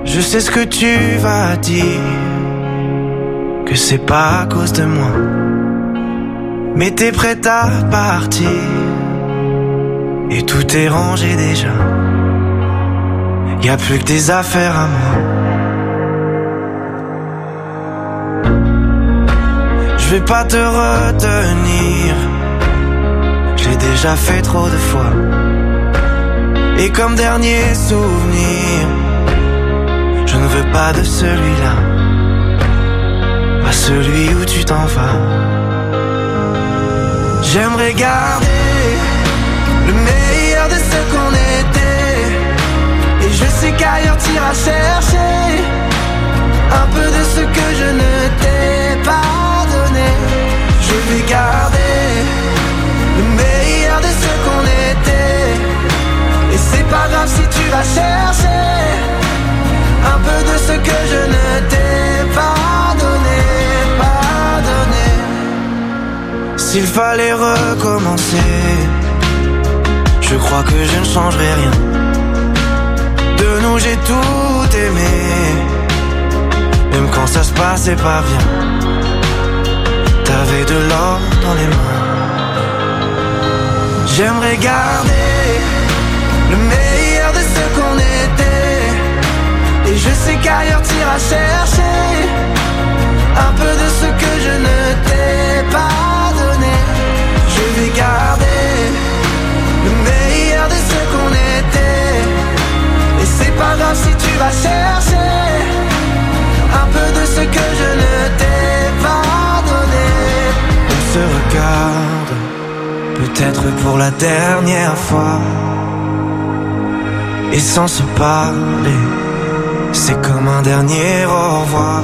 Je sais ce que tu vas dire, que c'est pas à cause de moi. Mais t'es prête à partir, et tout est rangé déjà. Y'a plus que des affaires à moi. Je vais pas te retenir, j'ai déjà fait trop de fois. Et comme dernier souvenir, je ne veux pas de celui-là, pas celui où tu t'en vas. J'aimerais garder le meilleur de ce qu'on était, et je sais qu'ailleurs t'iras chercher un peu de ce que je ne t'ai pas donné. Je vais garder le meilleur de ce qu'on était, et c'est pas grave si tu vas chercher un peu de ce que je ne t'ai pas donné, pas donné. S'il fallait recommencer, je crois que je ne changerai rien. De nous j'ai tout aimé, même quand ça se passait pas bien. T'avais de l'or dans les mains. J'aimerais garder le meilleur de ce qu'on était, et je sais qu'ailleurs t'iras chercher un peu de ce que je ne t'ai pas donné. Je vais garder le meilleur de ce qu'on était, et c'est pas grave si tu vas chercher un peu de ce que je ne t'ai pas donné. On se regarde, peut-être pour la dernière fois, et sans se parler, c'est comme un dernier au revoir.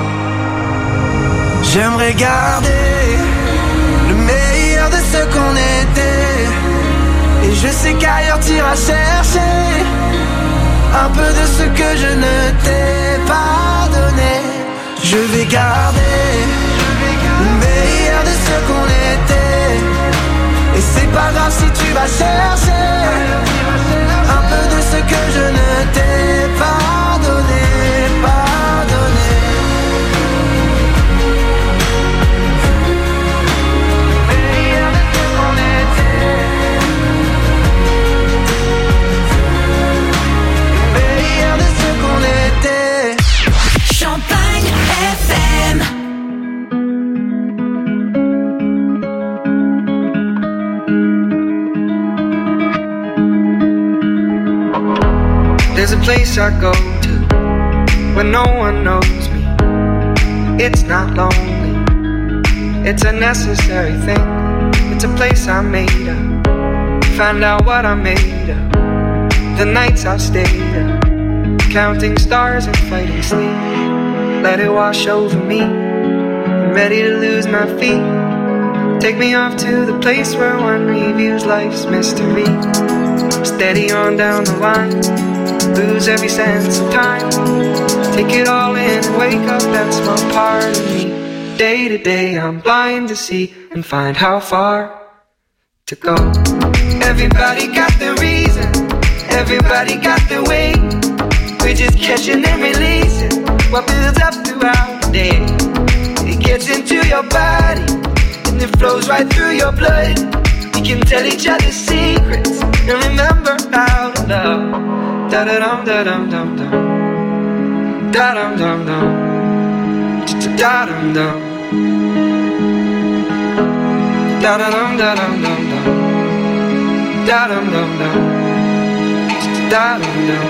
J'aimerais garder le meilleur de ce qu'on était, et je sais qu'ailleurs t'iras chercher un peu de ce que je ne t'ai pas donné. Je vais garder le meilleur de ce qu'on était, et c'est pas grave si tu vas chercher un peu de ce que je ne t'ai pas donné, pas donné. Champagne FM. There's a place I go to when no one knows me. It's not lonely, it's a necessary thing. It's a place I made up, find out what I made up. The nights I've stayed up, counting stars and fighting sleep. Let it wash over me, I'm ready to lose my feet. Take me off to the place where one reviews life's mystery. Steady on down the line, lose every sense of time. Take it all in and wake up that small part of me. Day to day I'm blind to see and find how far to go. Everybody got their reason, everybody got their way. We're just catching and releasing what builds up throughout the day. It gets into your body and it flows right through your blood. We can tell each other secrets and remember how to love. Da da dum da dum dum dum, da dum dum dum, da dum dum, da dum da dum dum dum, da dum dum dum, da dum dum.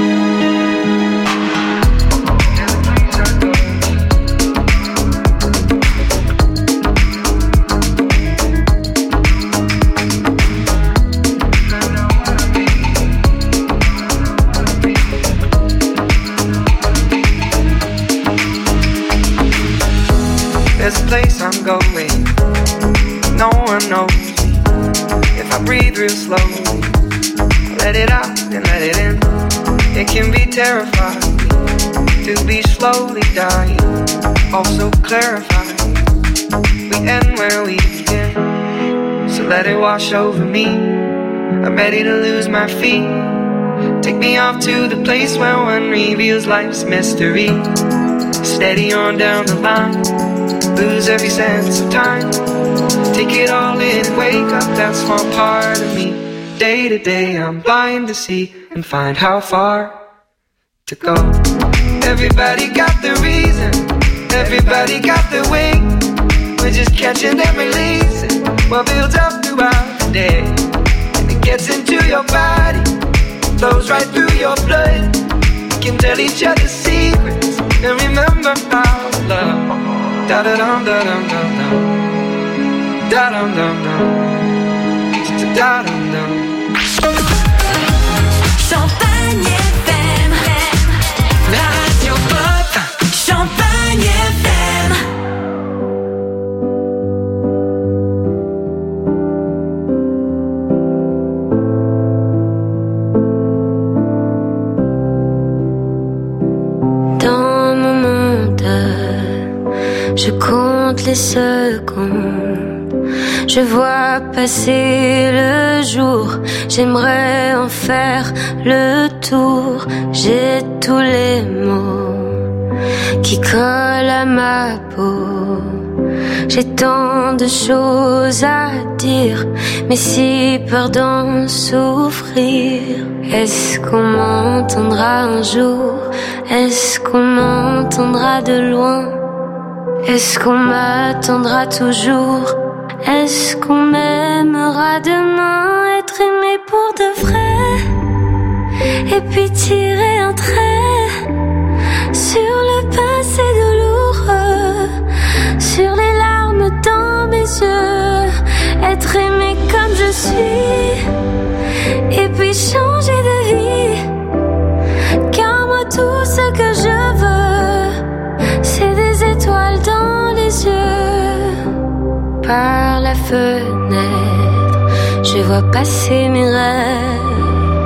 There's a place I'm going, no one knows me. If I breathe real slowly, let it out and let it in. It can be terrifying to be slowly dying, also clarifying. We end where we begin, so let it wash over me. I'm ready to lose my feet. Take me off to the place where one reveals life's mystery. Steady on down the line, lose every sense of time. Take it all in and wake up that small part of me. Day to day I'm blind to see and find how far to go. Everybody got the reason, everybody got the way. We're just catching and releasing what builds up throughout the day. And it gets into your body, flows right through your blood. We can tell each other secrets and remember our love. Da-da-dum, da-dum-dum-dum. Da-dum-dum-dum. Da-dum-dum. Champagne FM, la radio pop. Champagne FM. Dans mon monde, je compte les secondes. Je vois passer le jour, j'aimerais en faire le tour. J'ai tous les mots qui collent à ma peau. J'ai tant de choses à dire, mais si peur d'en souffrir. Est-ce qu'on m'entendra un jour? Est-ce qu'on m'entendra de loin? Est-ce qu'on m'attendra toujours? Est-ce qu'on m'aimera demain? Être aimé pour de vrai, et puis tirer un trait sur le passé douloureux, sur les larmes dans mes yeux. Être aimé comme je suis, et puis changer de vie. Car moi tout ce que je veux, c'est des étoiles dans les yeux. Par la fenêtre, je vois passer mes rêves.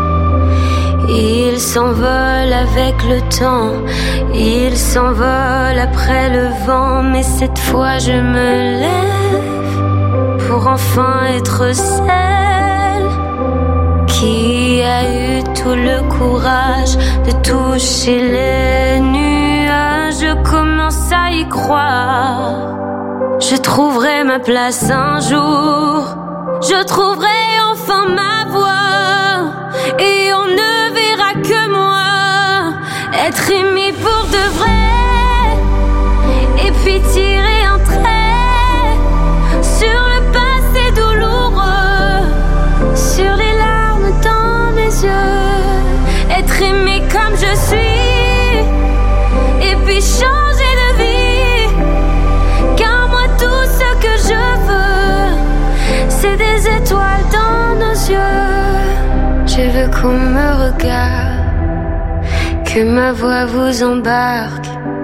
Ils s'envolent avec le temps, ils s'envolent après le vent. Mais cette fois je me lève pour enfin être celle qui a eu tout le courage de toucher les nuages. Je commence à y croire. Je trouverai ma place un jour. Je trouverai enfin ma voix. Et on ne verra que moi. Être aimé pour de vrai. Et puis tirer un trait sur le passé douloureux, sur les larmes dans mes yeux. Être aimé comme je suis, et puis changer de vie. Car moi tout ce que je veux, c'est des étoiles dans nos yeux. Je veux qu'on me regarde, que ma voix vous embarque.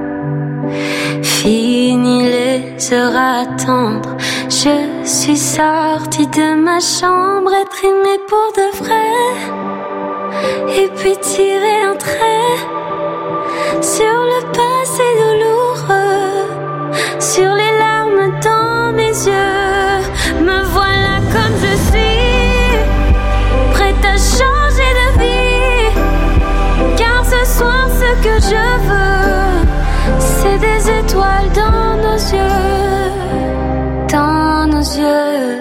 Fini les heures à attendre, je suis sortie de ma chambre. Être aimée pour de vrai, et puis tirer un trait sur le passé douloureux, sur les larmes dans mes yeux. Me voilà comme je suis, prête à changer de vie. Car ce soir ce que je veux, c'est des étoiles dans nos yeux, dans nos yeux.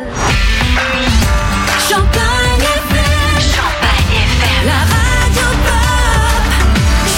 Champagne FM, Champagne FM, la radio pop.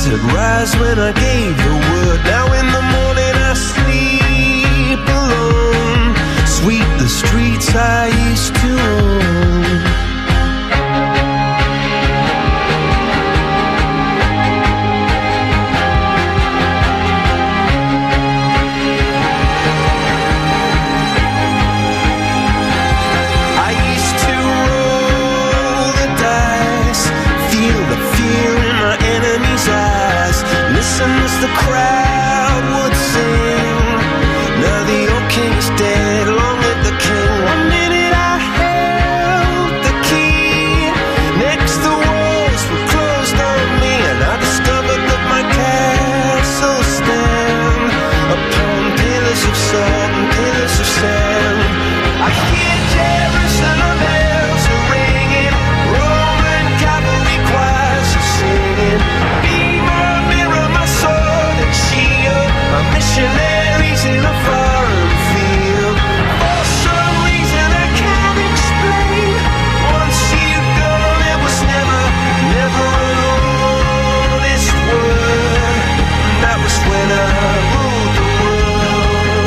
said rise when I gave the word. Now in the morning I sleep alone. Sweep the streets I used to own. Listen as the crowd would sing. Now the old king is dead, long live the king. 1 minute I held the key. Next the walls were closed on me, and I discovered that my castle stand upon pillars of salt and pillars of sand. I hear Jerusalem bells are ringing, Roman cavalry choirs are singing. My missionaries in a foreign field. For some reason I can't explain. Once you've gone, it was never an honest word. And that was when I ruled the world.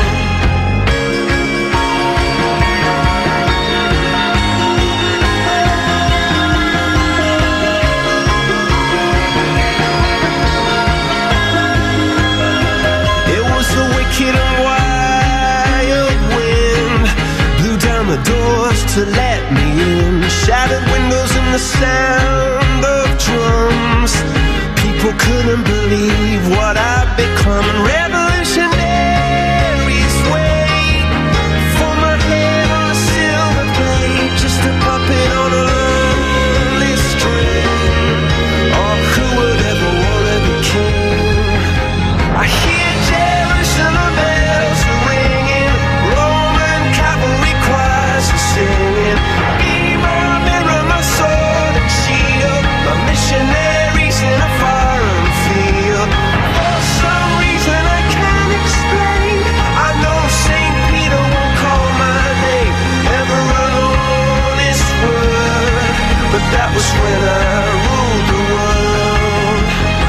Wicked and wild wind blew down the doors to let me in. Shattered windows and the sound of drums. People couldn't believe what I'd become. And revolutionaries wait for my head on a silver plate, just a puppet on a lonely string. Oh, who would ever want to be king? I hear Jerusalem bells are ringing, Roman cavalry choirs are singing. Be my mirror, my sword and shield, my missionaries in a foreign field. For some reason I can't explain, I know St. Peter won't call my name, never an honest word, but that was when I ruled the world.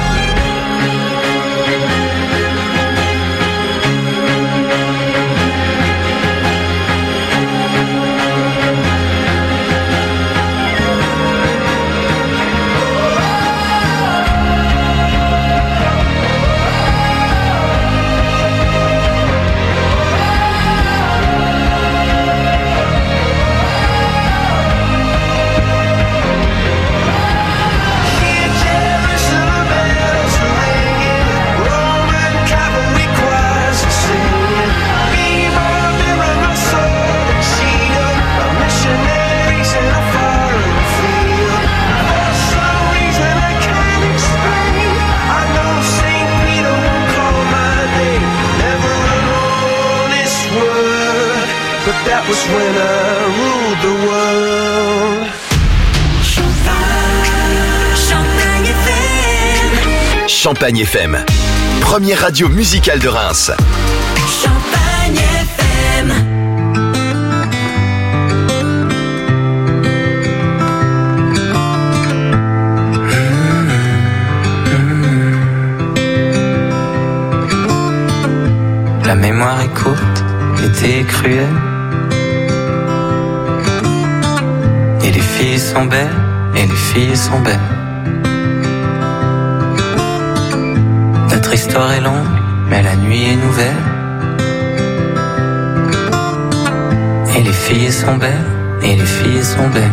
That was when I ruled the world. Champagne FM. Champagne FM, première radio musicale de Reims. Champagne FM. La mémoire est courte, l'été est cruel. Et les filles sont belles, et les filles sont belles. Notre histoire est longue, mais la nuit est nouvelle. Et les filles sont belles, et les filles sont belles.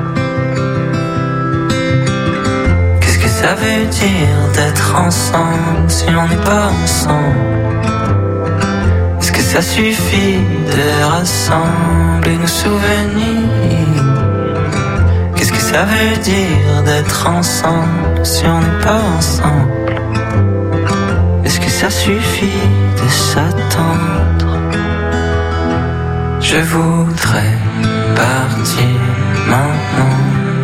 Qu'est-ce que ça veut dire d'être ensemble si on n'est pas ensemble? Est-ce que ça suffit de rassembler nos souvenirs? Qu'est-ce que ça veut dire d'être ensemble si on n'est pas ensemble? Est-ce que ça suffit de s'attendre? Je voudrais partir maintenant,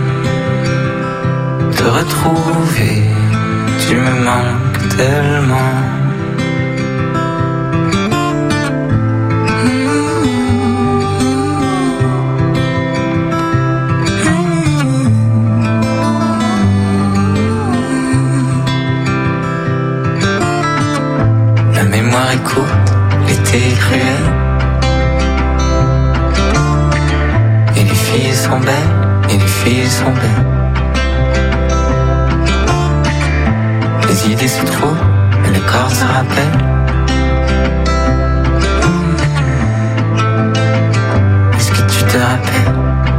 te retrouver, tu me manques tellement. noir est court, l'été est cruel. Et les filles sont belles, et les filles sont belles. Les idées se trouvent, et le corps se rappelle. Est-ce que tu te rappelles?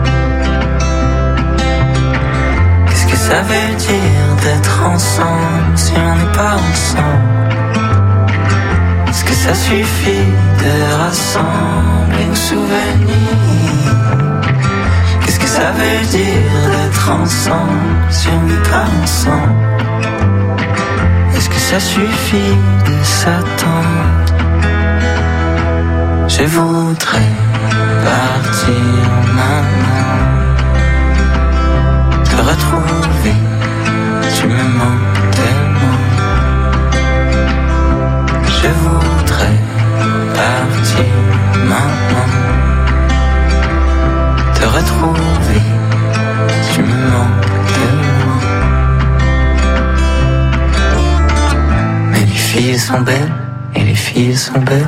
Qu'est-ce que ça veut dire d'être ensemble si on n'est pas ensemble? Est-ce que ça suffit de rassembler nos souvenirs? Qu'est-ce que ça veut dire d'être ensemble si on n'est pas ensemble? Est-ce que ça suffit de s'attendre? Je voudrais partir maintenant, te retrouver, tu me manques tellement. Je voudrais partir maintenant, te retrouver, tu me manques tellement. Mais les filles sont belles, et les filles sont belles.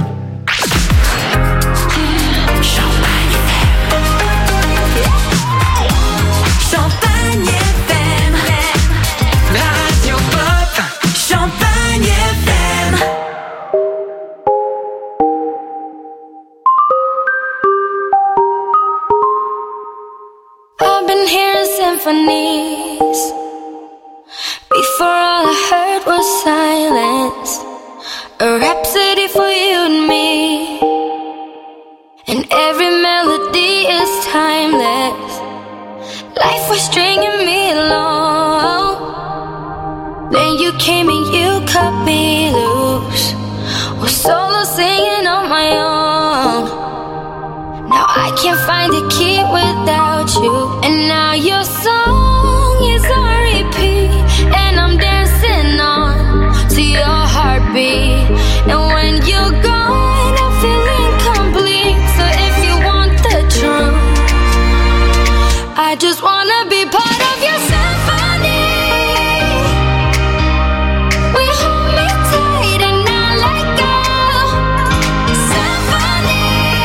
Symphonies. Before all I heard was silence, a rhapsody for you and me. And every melody is timeless. Life was stringing me along. Then you came and you cut me loose. Was solo singing on my own. Now I can't find a key without you. And now your song is on repeat, and I'm dancing on to your heartbeat. And when you're gone, I feel incomplete. So if you want the truth, I just wanna be part of your symphony. We hold me tight and not let go. Symphony,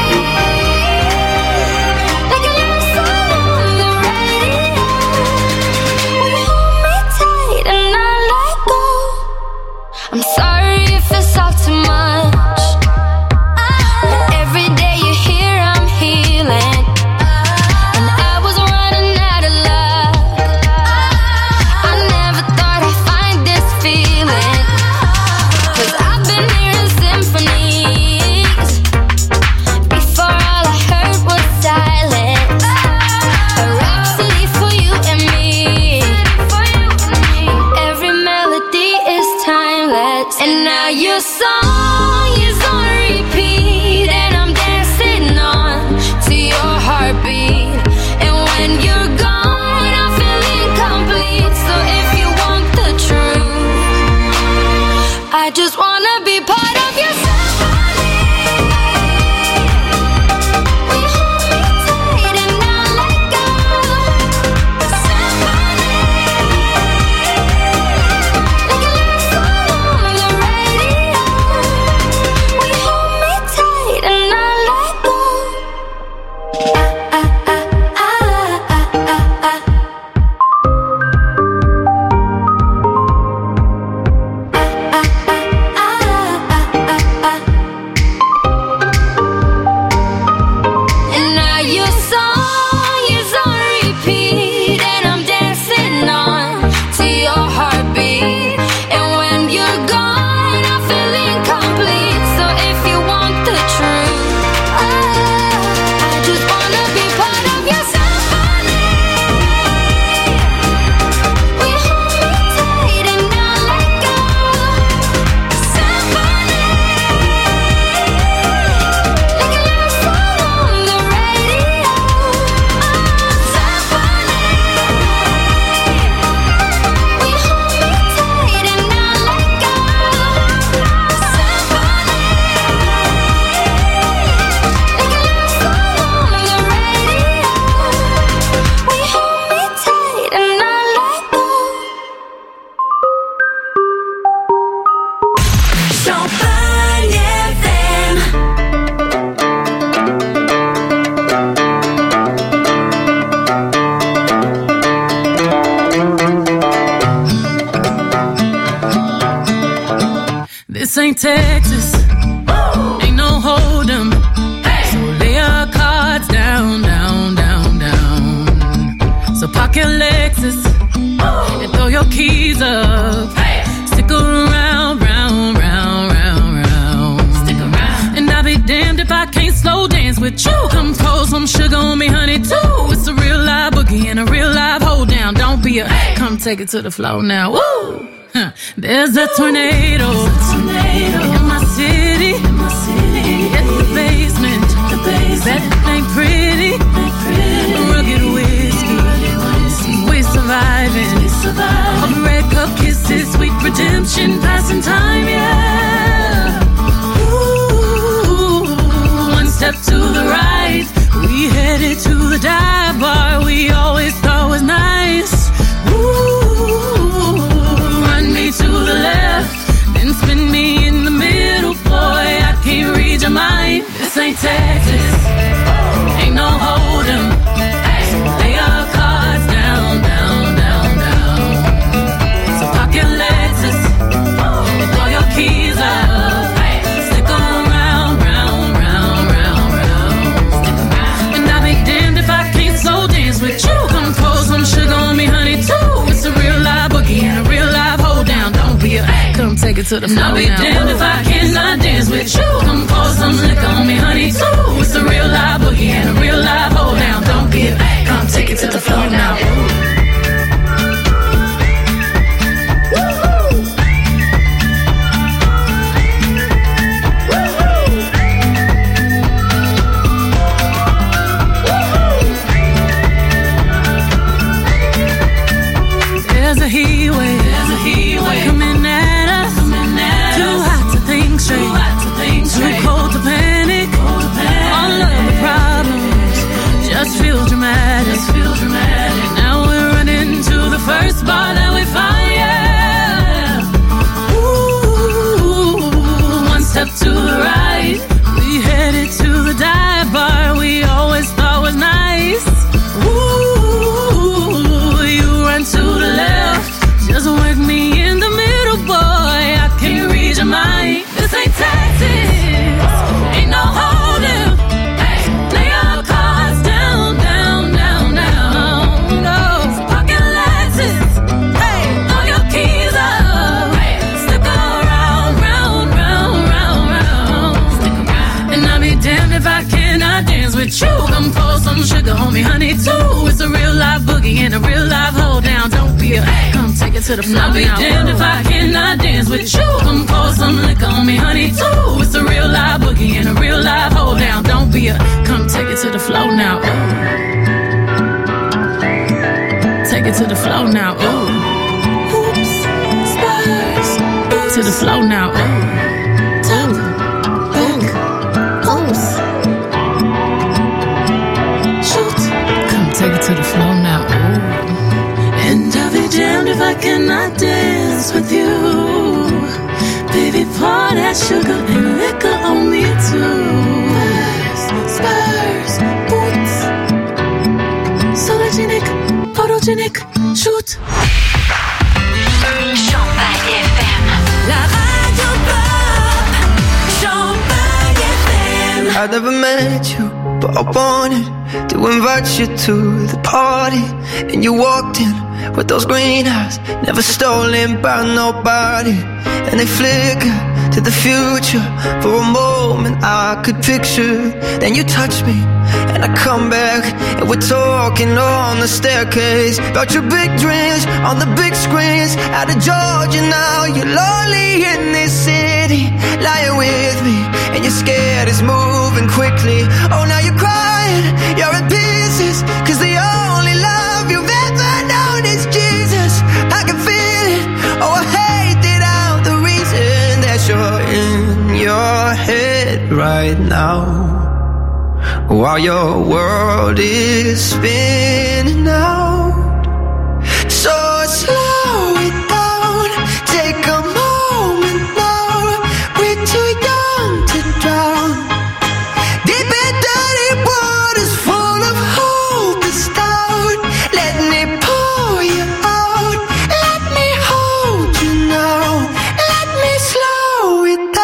like a love song on the radio. We hold me tight and not let go. I'm sorry if it's all too much, but every day you're here I'm healing. And I was running out of luck. I never thought I'd find this feeling, 'cause I've been hearing symphonies. Before all I heard was silence, a rhapsody for you and me. Every melody is timeless, and now your song is on repeat, and I'm dancing on to your heartbeat. And when you're gone, I feel incomplete. So if you want the truth, I just wanna be part of your symphony. We hold me tight and not let go. Symphony, like a love song on the radio. We hold me tight and not let go. And now your song is on repeat, and I'm dancing on to your heartbeat. And when you're gone, I feel incomplete. So if you want the truth, I just wanna be part of your symphony. We hold me tight and not let go. Symphony, like a love song on the radio. Symphony, we hold me tight and not let go. Symphony, like a love song on the radio. We hold me tight and not let go. Champagne This ain't Texas, ain't no hold'em. So lay your cards down, down, down, down. So park your Lexus and throw your keys up. Stick around, round, round, round, round. Stick around. And I'll be damned if I can't slow dance with you. Come pour some sugar on me, honey, too. It's a real live boogie and a real live hold down. Don't be a come take it to the floor now. Woo! There's a tornado in my city. In the basement. That ain't pretty. Rugged whiskey. We surviving. All the red cup kisses, sweet redemption, passing time, yeah. Ooh, one step to the right. We headed to the dive bar we always thought was nice. Ooh, run me to the left, then spin me in the middle, boy, I can't read your mind. This ain't Texas, ain't no hold'em. So lay your cards down, down, down, down. So park your Lexus and throw your keys up. Stick around, round, round, round, round. And I'll be damned if I can't slow dance with you. Come pour some sugar on me, honey, too. It's a real live boogie and a real live hold down. Don't be a come take it to the floor. I'll be damned if I cannot dance with you. Come pour some liquor on me, honey, too. It's a real live boogie and a real live hold down. Don't be a come take it to the floor now. There's a heat wave coming at us. Too hot to think straight, too cold to panic. All of the problems just feel dramatic. Now we're running to the first bar that we find, yeah. Ooh, one step to the right. We headed to the dive bar we always thought was nice. Ooh, you run to the left, just work me in the middle, boy, I can't read your mind. This ain't Texas, ain't no hold'em. Lay your cards down, down, down, down. No, pocket Lexus, throw your keys up. Stick around, round, round, round, round. And I'll be damned if I cannot dance with you. Come pour some sugar on me, honey, too. It's a real live boogie and a real live hold down. Don't be a come take it to the floor. I'll be damned if I cannot dance with you. Come pour some liquor on me, honey, too. It's a real live boogie and a real live hold down. Don't be a come take it to the floor now. Ooh. Take it to the floor now. Ooh. Oops, Spurs. To the floor now. Ooh. Top, back, oops. Shoot. Come take it to the floor now. Ooh. And I'll be damned if I cannot dance with you. Baby, pour that sugar and liquor on me too. Spurs, boots. Sologenic, photogenic, shoot. Champagne FM. La radio pop. Champagne FM. I never met you, but I wanted to invite you to the party. And you walked in with those green eyes, never stolen by nobody. And they flicker to the future. For a moment I could picture. Then you touch me and I come back, and we're talking on the staircase about your big dreams on the big screens. Out of Georgia now, you're lonely in this city, lying with me, and you're scared it's moving quickly. Oh, now you're crying, you're in pieces, cause the only love you've ever known is Jesus. I can feel it, oh I hate it out, the reason that you're in your head right now, while your world is spinning out. So slow it down, take a moment now. We're too young to drown. Deep and dirty waters full of hope and stout. Let me pour you out, let me hold you now. Let me slow it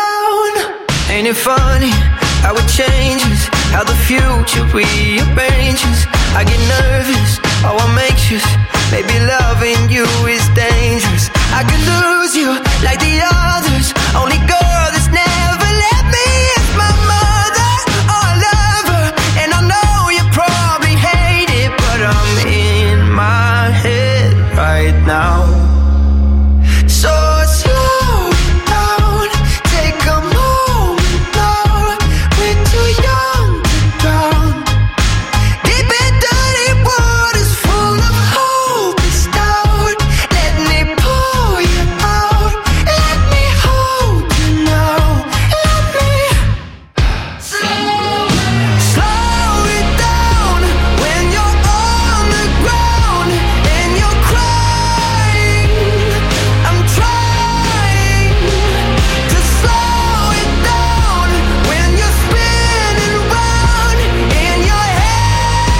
it funny how it changes, how the future rearranges? I get nervous, oh I'm anxious, maybe loving you is dangerous. I could lose you like the others, only girl that's never let me is my mother. Oh I love her, and I know you probably hate it, but I'm in my head right now. So slow down, take a moment now. We're too young to drown. Deep in dirty waters full of hopeless doubt. Let me pull you out. Let me hold you now. Let me slow it down when you're on the ground and you're crying. I'm trying to slow it down when you're spinning round in your head.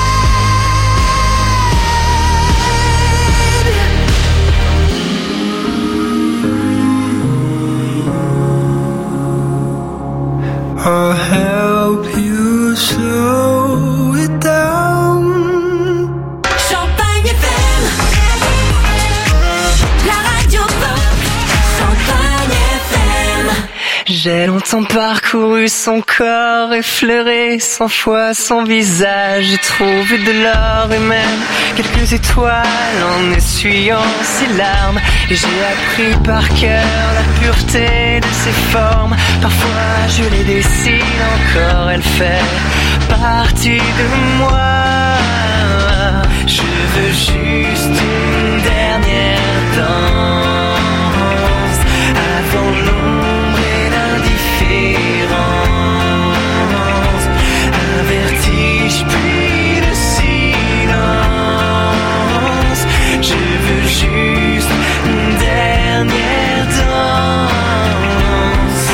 I'll help you slow it down. Champagne FM, la radio pop. Champagne FM. J'ai longtemps parcouru son corps, effleuré 100 fois son visage. J'ai trouvé de l'or et même quelques étoiles en essuyant ses larmes. Et j'ai appris par cœur la pureté de ses formes. Parfois je les dessine encore, elle fait partie de moi. Je veux juste une dernière danse avant l'ombre et l'indifférence. Un vertige puis le silence. Je veux juste une dernière danse.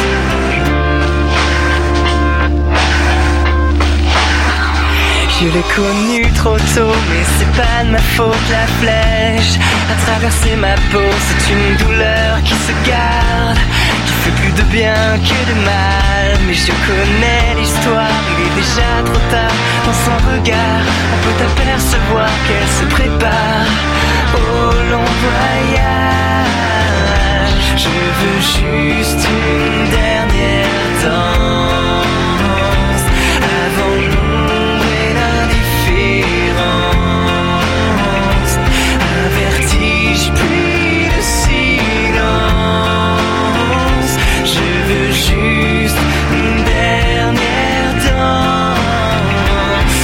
Je l'ai connu trop tôt, mais c'est pas de ma faute. La flèche a traversé ma peau, c'est une douleur qui se garde, qui fait plus de bien que de mal. Mais je connais l'histoire, il est déjà trop tard. Dans son regard, on peut apercevoir qu'elle se prépare au long voyage. Je veux juste une dernière danse avant l'ombre et l'indifférence. Un vertige puis le silence. Je veux juste une dernière danse.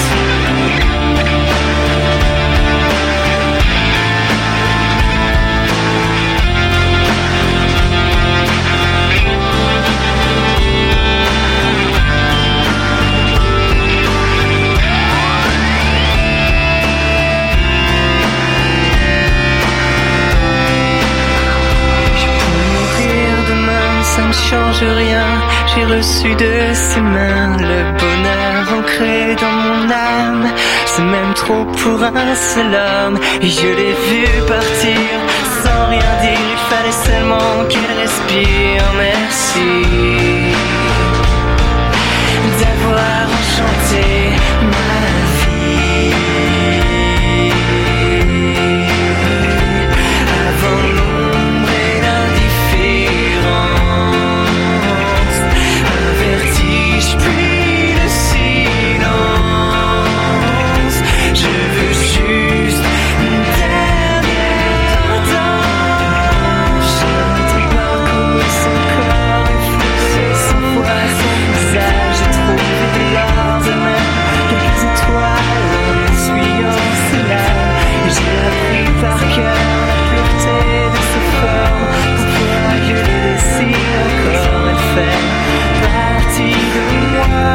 Ça ne change rien, j'ai reçu de ses mains le bonheur ancré dans mon âme. C'est même trop pour un seul homme. Et je l'ai vu partir sans rien dire, il fallait seulement qu'il respire. Merci d'avoir enchanté ma vie. Avant l'ombre et l'indifférence. Un vertige puis le silence. Je veux juste une dernière danse. J'ai parcouru son corps, effleuré 100 fois son visage. J'ai trouvé de l'or de même, quelques étoiles en essuyant ses larmes. Et j'ai appris par cœur la pureté de ses formes. Pourquoi je les dessine encore, elle fait partie de moi.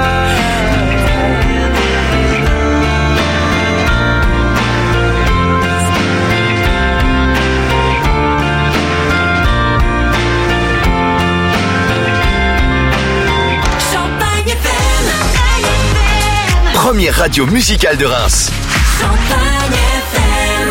Champagne FM. Première radio musicale de Reims. Champagne FM.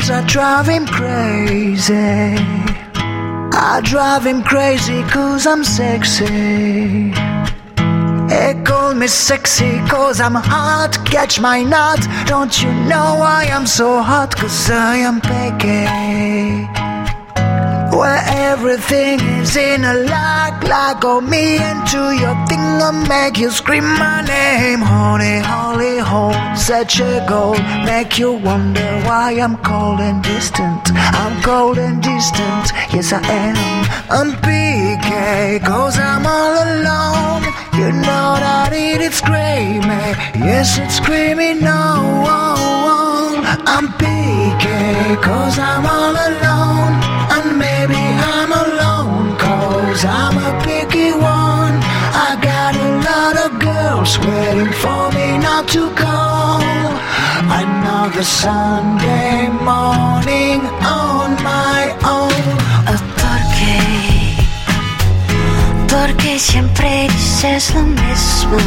girls, I drive him crazy. I drive him crazy 'cause I'm sexy. They call me sexy 'cause I'm hot. Catch my nut. Don't you know I am so hot? 'Cause I am picky. Where everything is in a lock on me into your thing and make you scream my name. Honey, holy hole, such a goal. Make you wonder why I'm cold and distant. I'm cold and distant, yes I am. I'm PK, 'cause I'm all alone. You know that it's screaming, yes it's screaming no. I'm PK, 'cause I'm all alone. And maybe I'm alone 'cause I'm a picky one. I got a lot of girls waiting for me not to call. Another Sunday morning on my own. Porque siempre dices lo mismo.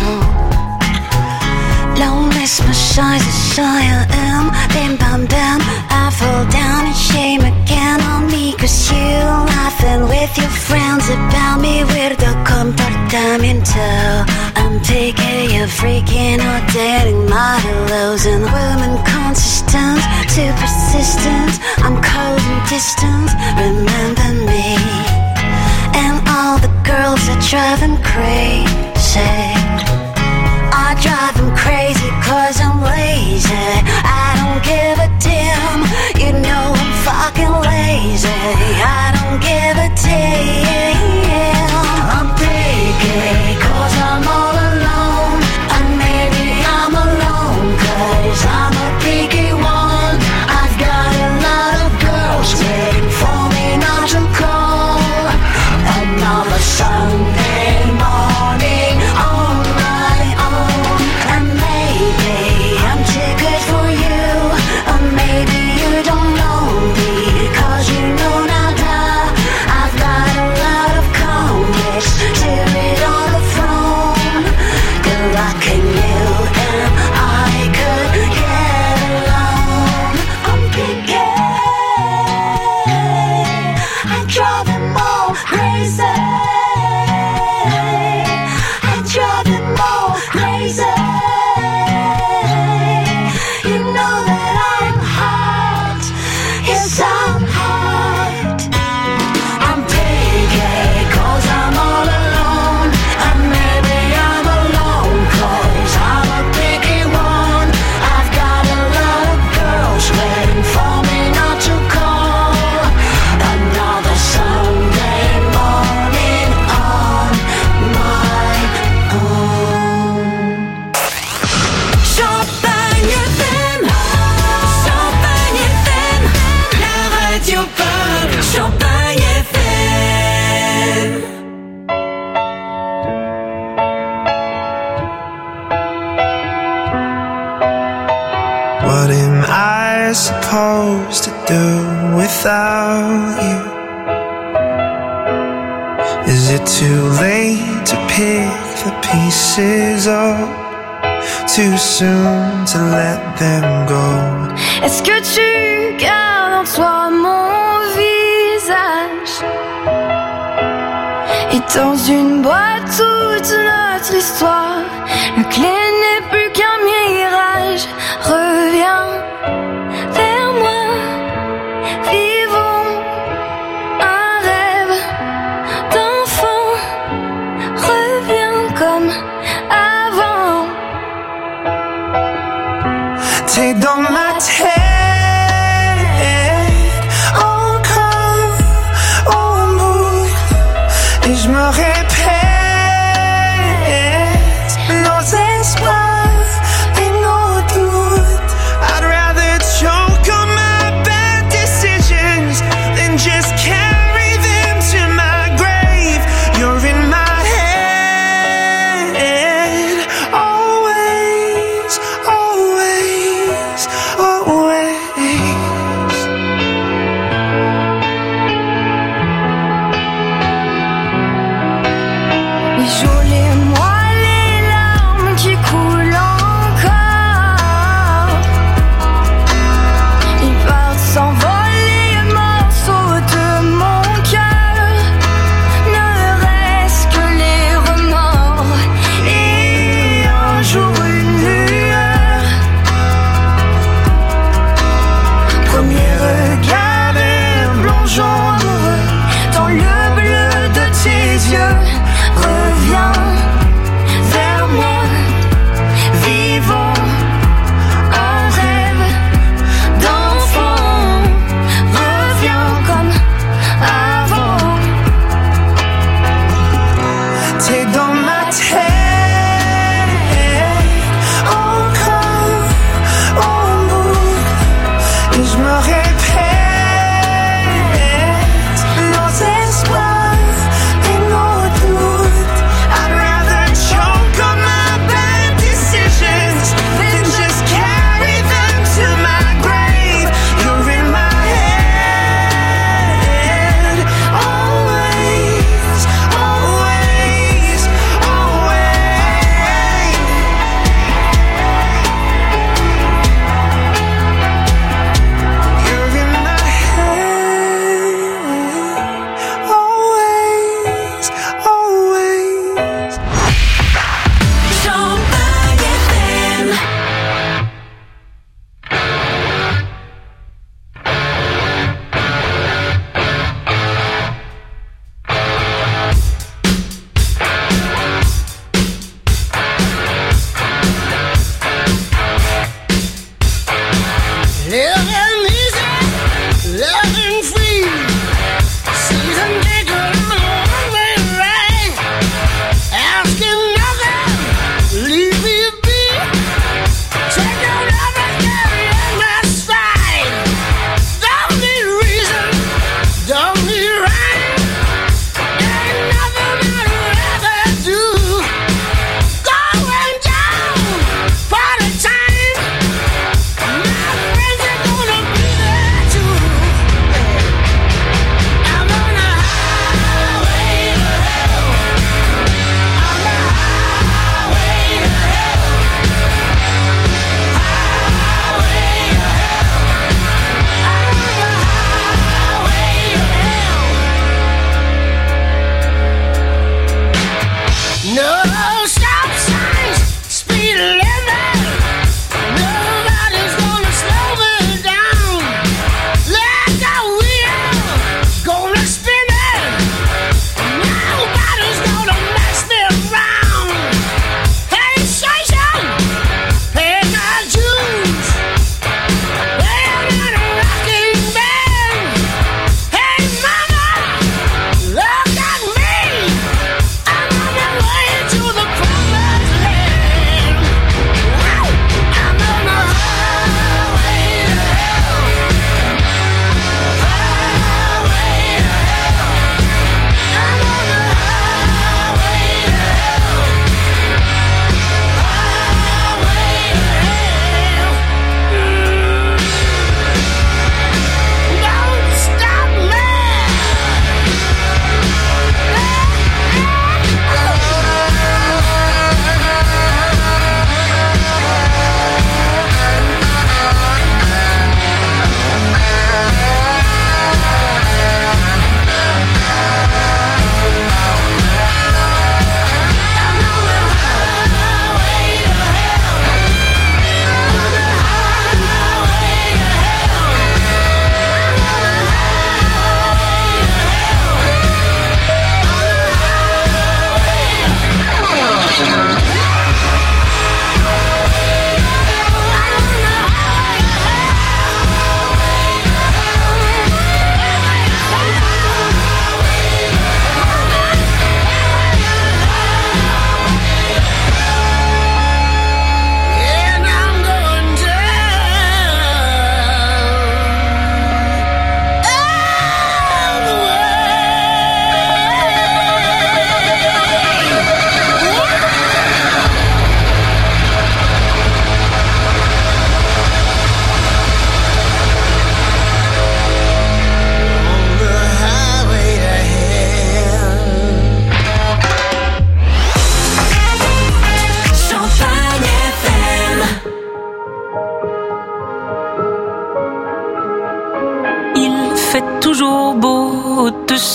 Mismo size as I am. Bim bam bam, I fall down and shame again on me. 'Cause you laughing with your friends about me. Weirdo comportamiento. I'm picky, you're freaking out, dating modelos and women consistent, too persistent. I'm cold and distant, remember me. And all the girls are driving crazy. I drive them crazy 'cause I'm lazy. I don't give a damn. You know I'm fucking lazy. I don't give a damn. I'm picky 'cause I'm all alone. And maybe I'm alone 'cause I'm a picky one. I've got a lot of girls waiting for me not to call. Another Sunday morning on my own. And maybe I'm too good for you. Or maybe you don't know me 'cause you know nada. I've got a lot of comics to read on the phone. Good luck in you and I could get along. I'm picky. I drive them all crazy. I drive them all crazy. You know that I'm hot. Yes, I'm hot. I'm picky 'cause I'm all alone. And maybe I'm alone 'cause I'm a picky one. I've got a lot of girls waiting for me not to call. Another Sunday morning on my own. Champagne FM, Champagne FM, la radio pop, Champagne FM. What am I supposed to do without you? Is it too late to pick the pieces up? Too soon to let them go? Est-ce que tu gardes en toi mon visage? Et dans une boîte toute notre histoire, la clé n'est plus qu'un mirage. Reviens vers moi, vivons un rêve d'enfant. Reviens comme avant. T'es dans ma tête encore au bout. Et je me répète nos espoirs et nos doutes. I'd rather choke on my bad decisions than just carry them to my grave. You're in my head always, always, always.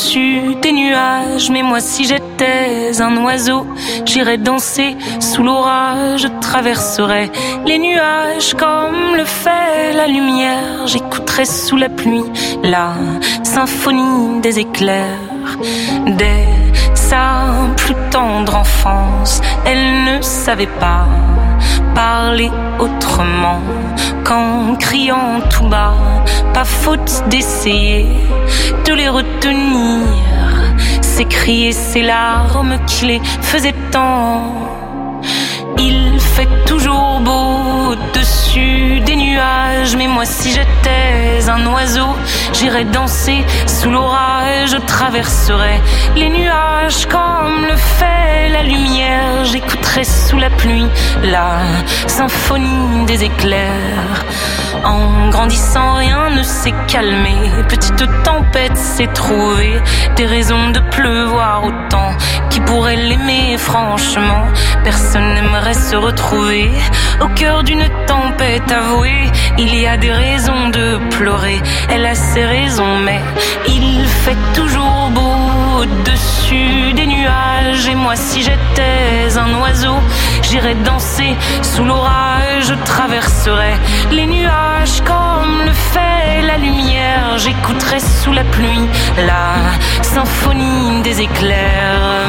au-dessus des nuages. Mais moi si j'étais un oiseau, j'irais danser sous l'orage. Je traverserais les nuages comme le fait la lumière. J'écouterais sous la pluie la symphonie des éclairs. Dès sa plus tendre enfance, elle ne savait pas parler autrement qu'en criant tout bas. Pas faute d'essayer de les retenir, ces cris et ces larmes qui les faisaient tant. Il fait toujours beau au-dessus des nuages. Mais moi si j'étais un oiseau, j'irais danser sous l'orage. Je traverserais les nuages comme le fait la lumière. J'écouterais sous la pluie la symphonie des éclairs. En grandissant rien ne s'est calmé, petite tempête s'est trouvée des raisons de pleuvoir autant. Qui pourrait l'aimer franchement? Personne n'aimerait se retrouver au cœur d'une tempête. Avouée, il y a des raisons de pleurer. Elle a ses raisons, mais il fait toujours beau au-dessus des nuages. Et moi si j'étais un oiseau, j'irais danser sous l'orage. Je traverserais les nuages comme le fait la lumière. J'écouterais sous la pluie la symphonie des éclairs.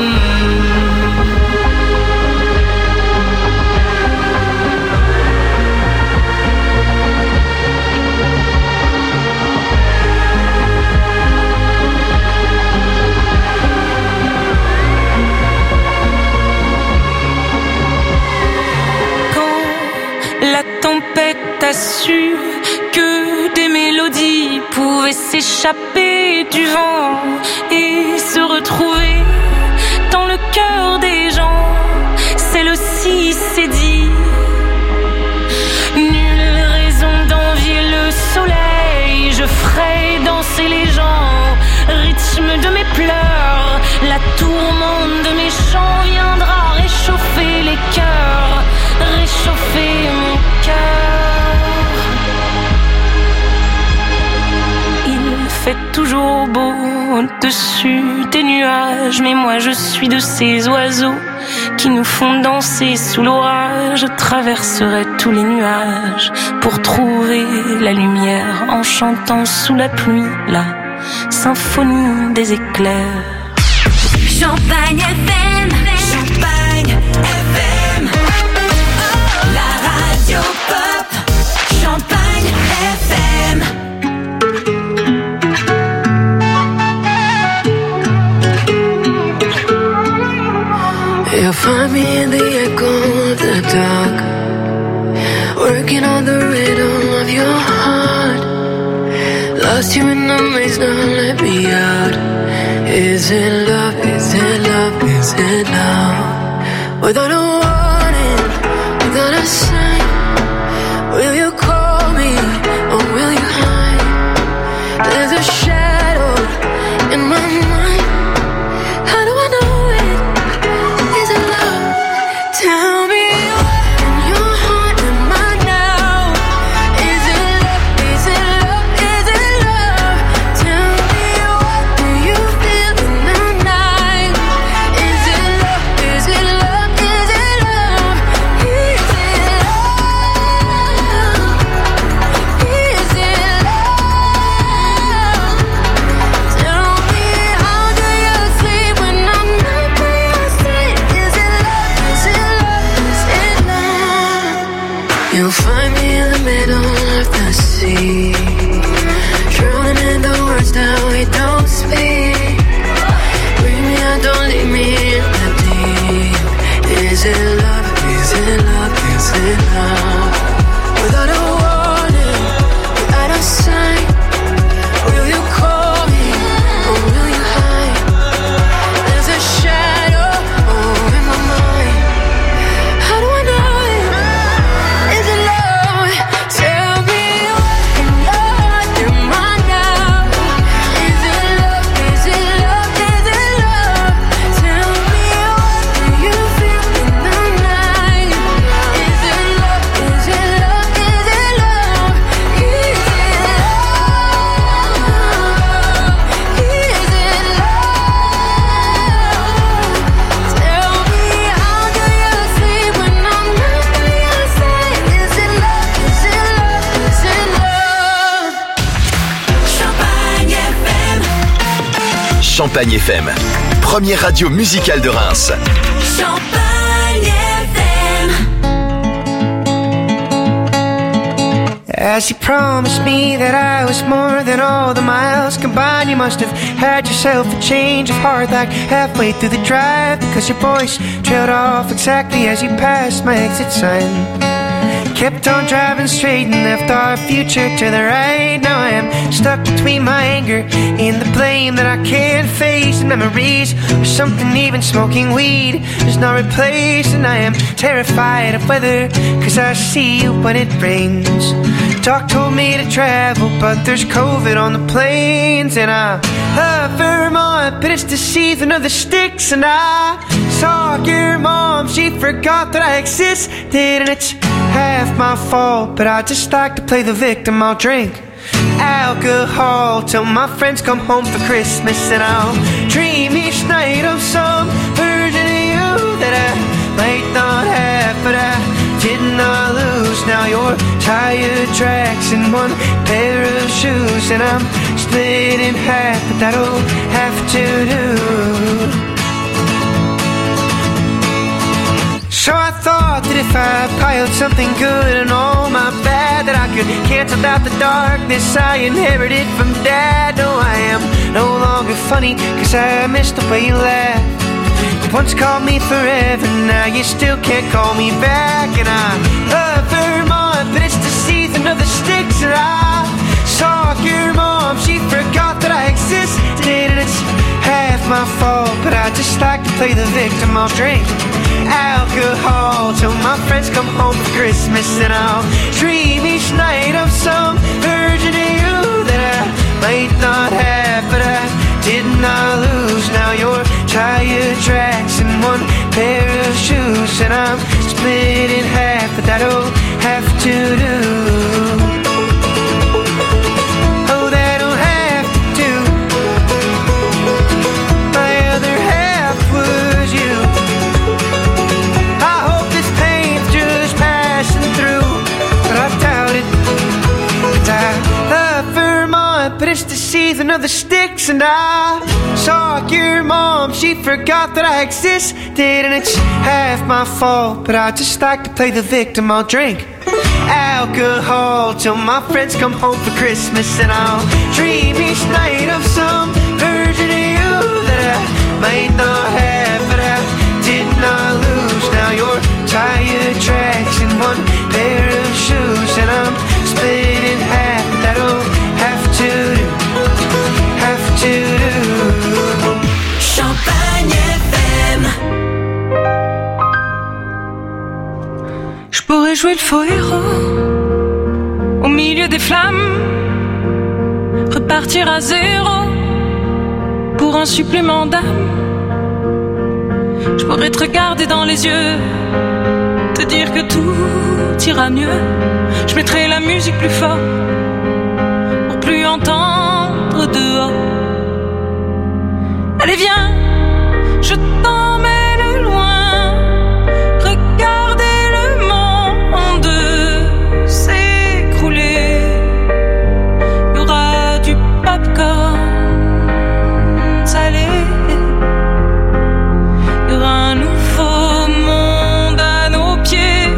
La tempête a su que des mélodies pouvaient s'échapper du vent et se retrouver dans le cœur des gens. Celle-ci s'est dit: nulle raison d'envier le soleil. Je ferai danser les gens au rythme de mes pleurs. La tourmente de mes chants viendra réchauffer les cœurs, réchauffer mon cœur. Il fait toujours beau au-dessus des nuages. Mais moi je suis de ces oiseaux qui nous font danser sous l'orage. Je traverserai tous les nuages pour trouver la lumière en chantant sous la pluie la symphonie des éclairs. Champagne FM, Champagne FM, la radio pop, Champagne FM. You'll find me in the echo of the dark, working on the rhythm of your heart. Lost you in the maze, now let me out. Is it love, is it love, is it love? Without a warning, without a sign, will you call me or will you hide? There's a shadow in my mind. How do I know it? Is it love? Tell me what in your heart am I now? Is it love, is it love, is it love? Tell me what do you feel in the night? Is it love, is it love, is it love? Is it love? Is it love? Tell me how do you sleep when I'm not by your side? Is it love, is it love, is it love? You'll find me in the middle of the sea, drowning in the words that we don't speak. Bring me out, don't leave me in the deep. Is it love, is it love, is it love? Without a warning, without a sign, will you call me or will you hide? There's a shadow over my mind. How do I know it? Is it love? Tell me what in your heart am I now? Is it love? Is it love? Is it love? Tell me what do you feel in the Champagne FM, première radio musicale de Reims. Champagne FM. As you promised me that I was more than all the miles combined, you must have had yourself a change of heart like halfway through the drive, because your voice trailed off exactly as you passed my exit sign. Kept on driving straight and left our future to the right. Now I am stuck between my anger and the blame that I can't face, and memories or something even smoking weed does not replace. And I am terrified of weather, cause I see you when it rains. Doc told me to travel, but there's COVID on the planes. And I love Vermont, but it's the season of the sticks. And I saw your mom, she forgot that I existed, and it's half my fault, but I just like to play the victim. I'll drink alcohol till my friends come home for Christmas, and I'll dream each night of some version of you that I might not have, but I did not lose. Now you're tire tracks and one pair of shoes, and I'm split in half, but that'll have to do. So I thought that if I piled something good and all my bad, that I could cancel out the darkness I inherited from Dad. No, I am no longer funny, cause I missed the way you laughed. You once called me forever, now you still can't call me back. And I love Vermont, but it's the season of the sticks. And I saw your mom, she forgot that I existed, and it's half my fault, but I just like to play the victim. I'll drink alcohol till my friends come home for Christmas, and I'll dream each night of some version of you that I might not have, but I did not lose. Now you're tire tracks and one pair of shoes, and I'm split in half, but that'll have to do. Oh, that'll have to do. My other half was you. I hope this pain's just passing through, but I doubt it. And I love Vermont, but it's the season of the sticks. And I saw your mom, she forgot that I existed, and it's half my fault, but I just like to play the victim. I'll drink alcohol till my friends come home for Christmas, and I'll dream each night of some version of you that I might not have, but I did not lose. Now you're tire tracks and one pair of shoes, and I'm split in half, but that'll have to do, have to do. Champagne FM. Je pourrais jouer le faux héros au milieu des flammes, repartir à zéro pour un supplément d'âme. Je pourrais te regarder dans les yeux, te dire que tout ira mieux. Je mettrai la musique plus fort pour plus entendre dehors. Allez viens, je t'emmène loin, regarder le monde s'écrouler. Il y aura du popcorn salé, il y aura un nouveau monde à nos pieds.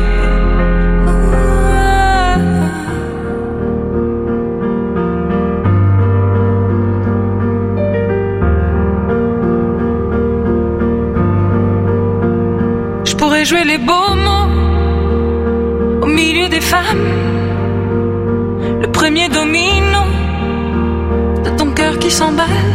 Je pourrais jouer les beaux mots au milieu des femmes, le premier domino de ton cœur qui s'emballe.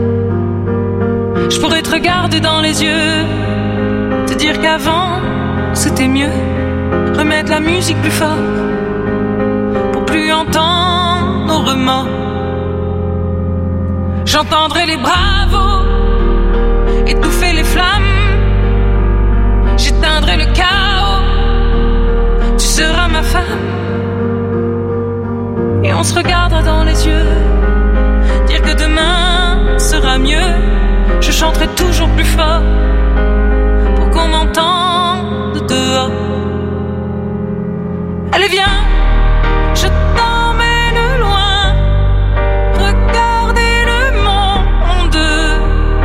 Je pourrais te regarder dans les yeux, te dire qu'avant c'était mieux, remettre la musique plus fort pour plus entendre nos remords. J'entendrai les bravos étouffer les flammes, j'éteindrai le chaos, tu seras ma femme, et on se regardera dans les yeux, dire que demain sera mieux. Je chanterai toujours plus fort pour qu'on m'entende dehors. Allez viens, je t'emmène loin, regarder le monde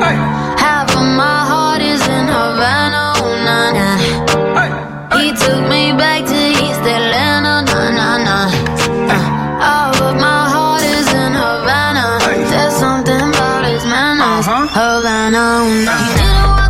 Half of my heart is in Havana, oh, nah, nah. He took me back to East Atlanta, nah, nah, nah. Half of my heart is in Havana. There's something about his manners, Havana, oh, nah. He did it